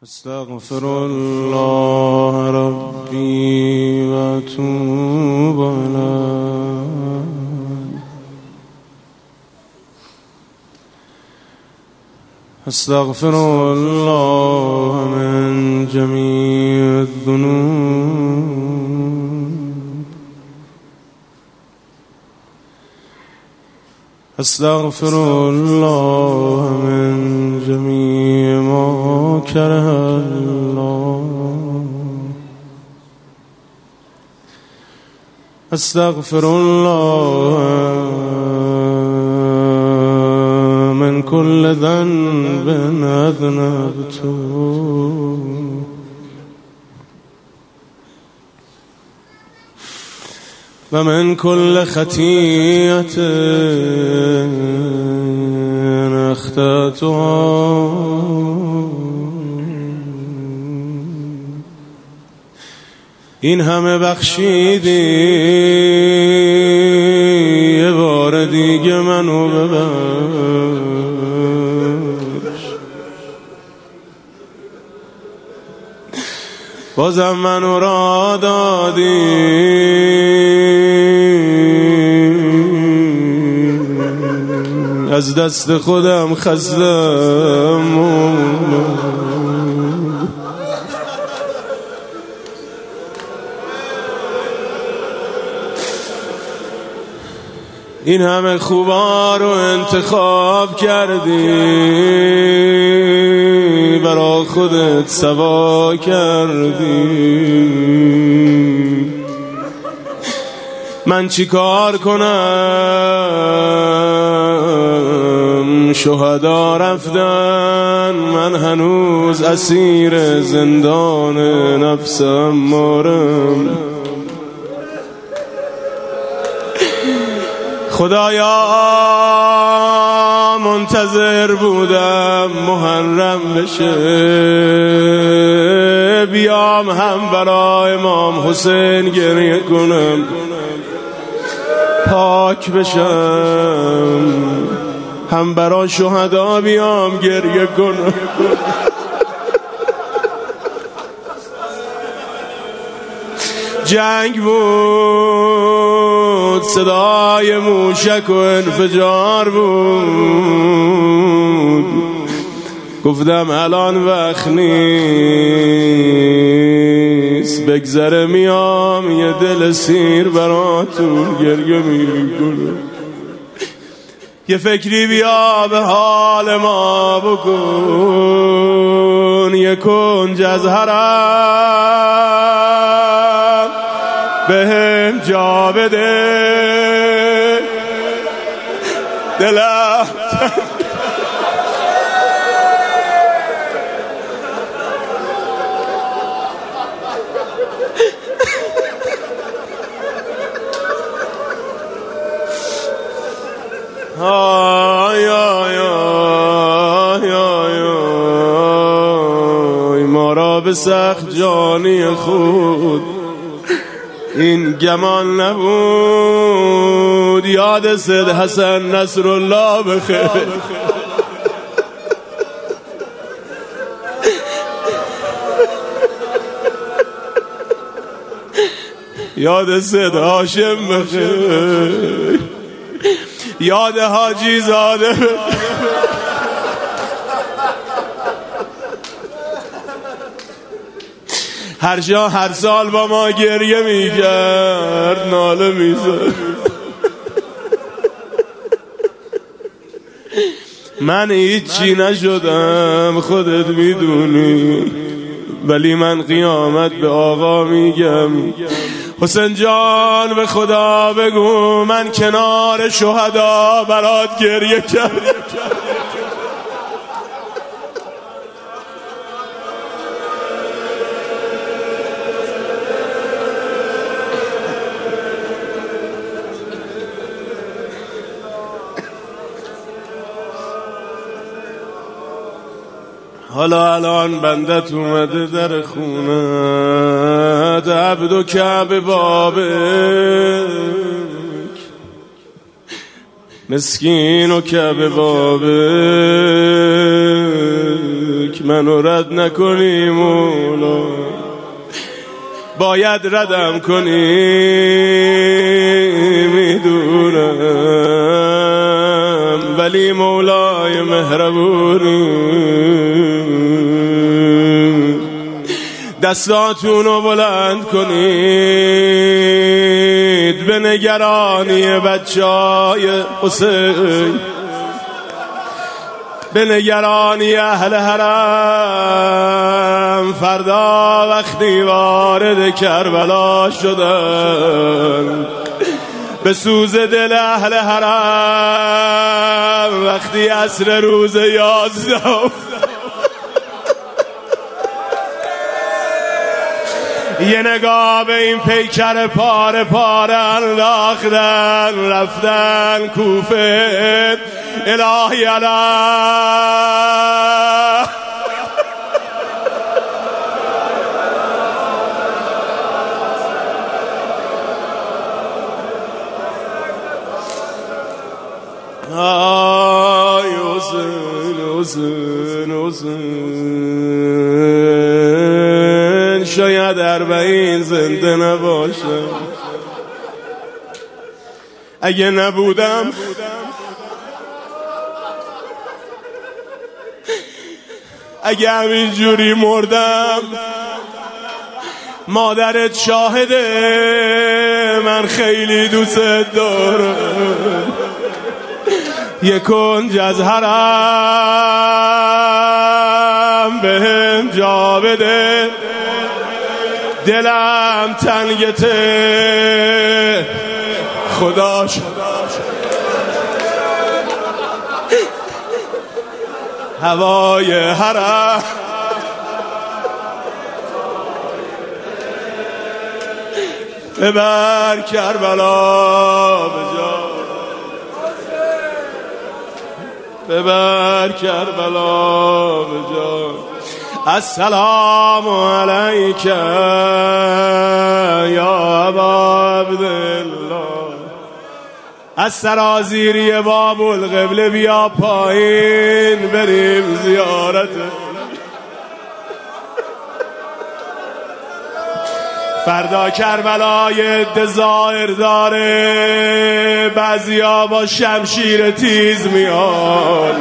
استغفر الله ربي واتوب إليه. استغفر الله من جميع الذنوب. استغفر الله من جميع ما كره الله. استغفر الله من كل ذنب أذنبته ومن كل خطيئة أخطأتها. این همه بخشیدی، یه بار دیگه منو ببخش. بازم منو را دادی، از دست خودم خستم. این همه خوبا رو انتخاب کردی، برا خودت سوا کردی. من چی کار کنم؟ شهدا رفتن، من هنوز اسیر زندان نفسم مارم. خدایا منتظر بودم محرم بشه، بیام هم برای امام حسین گریه کنم، پاک بشم، هم برای شهدا بیام گریه کنم. جنگ بود، صدای موشک و انفجار بود. گفتم الان وقت نیست، بگذره میام یه دل سیر براتون گریه میکنم. یه فکری بیا به حال ما بکن، یه کنج از حرم بهم جا بده. دلم آی آی آی آی آی، ما را به سخت جانی خود این گمان نبود. یاد سید حسن نصرالله بخیر. یاد سید هاشم بخیر. یاد حاجی زاده بخیر. هر جا هر سال با ما گریه میکرد، ناله میزد. من هیچی نشدم خودت میدونی، ولی من قیامت به آقا میگم حسین جان به خدا بگو من کنار شهدا برات گریه کردم. حالا الان بندت اومده در خونت، عبد و کعب بابک، مسکین و کعب بابک. منو رد نکنی مولا، باید ردم کنی میدونم، ولی مولای مهربونی دستاتونو بلند کنید به نگرانی بچهای حسین، به نگرانی اهل حرم. فردا وقتی وارد کربلا شدن به سوز دل اهل حرم، وقتی عصر روز 11 یه نگاه به این پیکر پاره پاره انداختن، رفتن کوفه. الهی علا آی حسین حسین حسین، شاید 40 زنده نباشم. اگه نبودم اگه همینجوری مردم مادرت شاهده، من خیلی دوست دارم. یه کنج از حرم بهم جا بده، دلم تنگته خداش. هوای حرم ببر کربلا به جا، ببر کربلا به جا. السلام علیک یا ابا عبدالله، از سرازیری باب القبله بیا پایین بریم زیارت. فردا کربلای ظاهر داره، بعضیا با شمشیر تیز میان،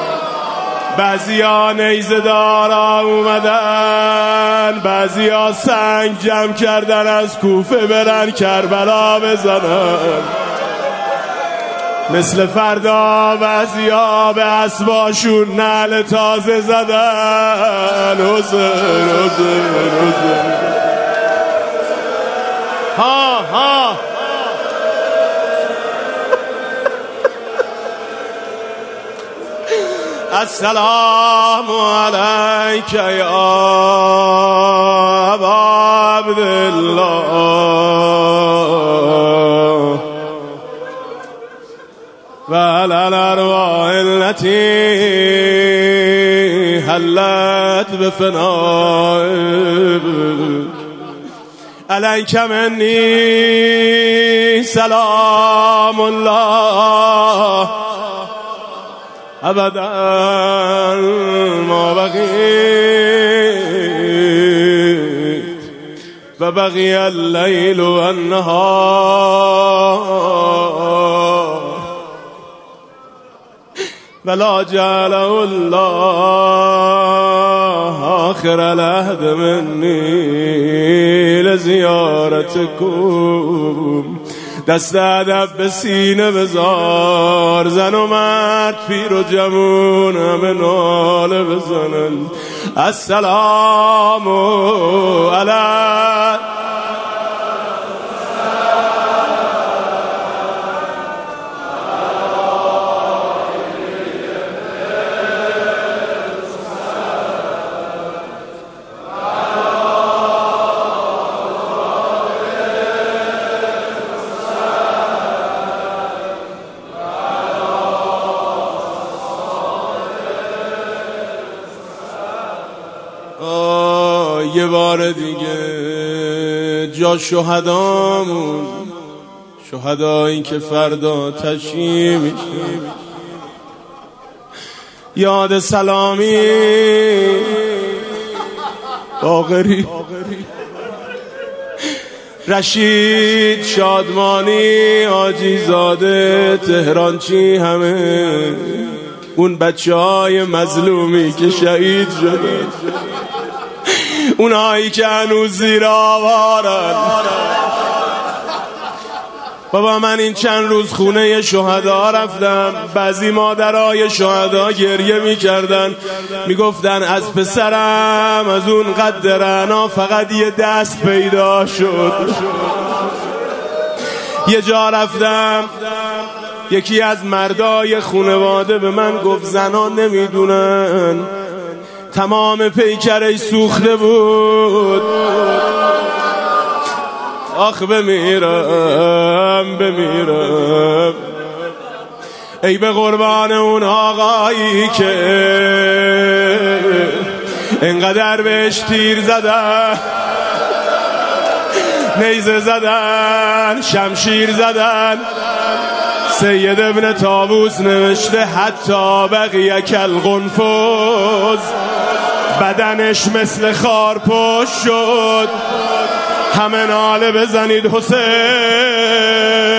بعضیا نیزه دارا اومدن، بعضیا سنگ جمع کردن از کوفه برن کربلا بزنن. مثل فردا بعضیا به اسباشون نعل تازه زدن. حسین حسین حسین ها ها السلام علیک یا ابا عبدالله و علی الارواح التي حلت بفنائك علیک منی سلام الله ابدا ما بقیت و بقی اللیل و النهار ولا جعله الله آخر العهد منی لزیارتکم. دست ادب به سینه بذار، زن و مرد پیر و جوون همه ناله بزنن. السلام علیک یه بار دیگه جا شهدامون، شهدایی که فردا تشییع میشه، یاد سلامی باقری، رشید شادمانی، حاجی زاده، تهرانچی، همه اون بچه‌های مظلومی که شهید شدن، اونهایی که هنوز زیر آوارن. بابا من این چند روز خونه شهدا رفتم، بعضی مادرای شهدا گریه میکردن، میگفتن از پسرم از اون قدر رعنا فقط یه دست پیدا شد. یه جا رفتم، یکی از مردای خانواده به من گفت زنان نمیدونن تمام پیکرش سوخته بود. آخ بمیرم ای به قربان اون آقایی که انقدر بهش تیر زدن، نیزه زدن، شمشیر زدن. سید ابن طاووس نوشته حتی بقیه کالقنفذ، بدنش مثل خارپشت شد. همه ناله بزنید حسین.